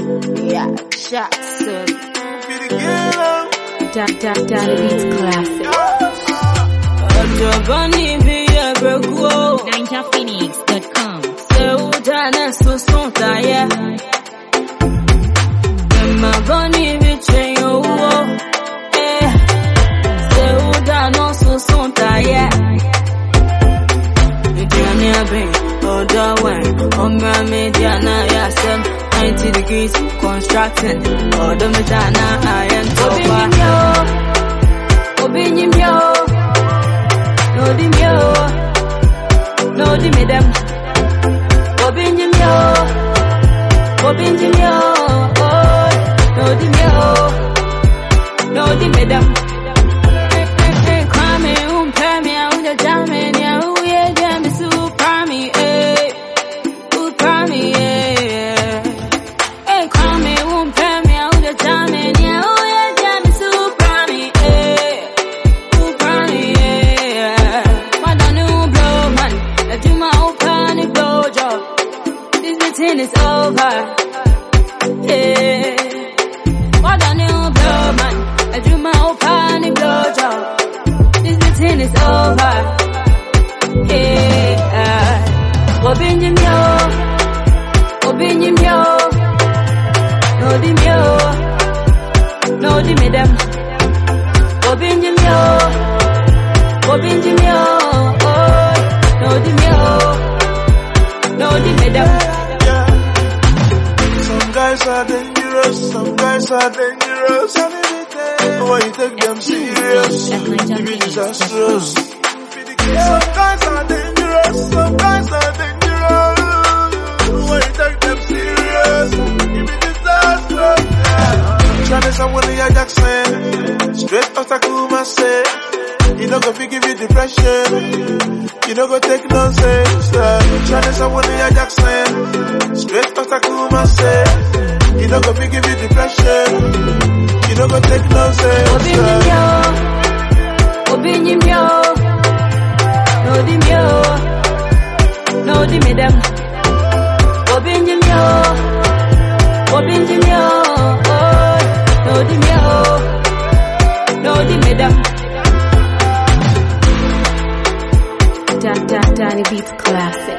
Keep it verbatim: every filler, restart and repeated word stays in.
Yeah, shots. Daddy Beats Classic. ninja phoenix dot com. ninety degrees constructing. Oh, the Madonna, I am so Obinyimyo, no dimyo, no dimedem. Obinyimyo, Obinyimyo, oh, no dimyo, no dimedem. Kwame umpemi auja jameni auye jami suprami eh, suprami eh. Hey kwame umpemi auja jameni auye jami suprami eh, suprami eh. Wada new blow man, let you my open blow job. This meeting is over. Yeah. Wada new blow man, let you my open blow job. This is over. Yeah. Obinyimyo, Obinyimyo, no dimyo, no dimedem. Obinyimyo, Obinyimyo, oh, no dimyo, no dimedem. Some guys are dangerous, some guys are dangerous. When you take them serious, you be disastrous. Some guys are dangerous, some guys are dangerous. When you take them serious, you be disastrous. Tryna someone in your Jackson, straight after Kumasi. You know go give you depression, you know go take nonsense. Tryna someone in your Jackson, straight after Kumasi. You know go give you depression. You don't go take nonsense. Obinyimyo, Obinyimyo, no dimyo, no dimedem. Obinyimyo, Obinyimyo, oh, no dimyo, no dimedem. Daddy Beats Classic.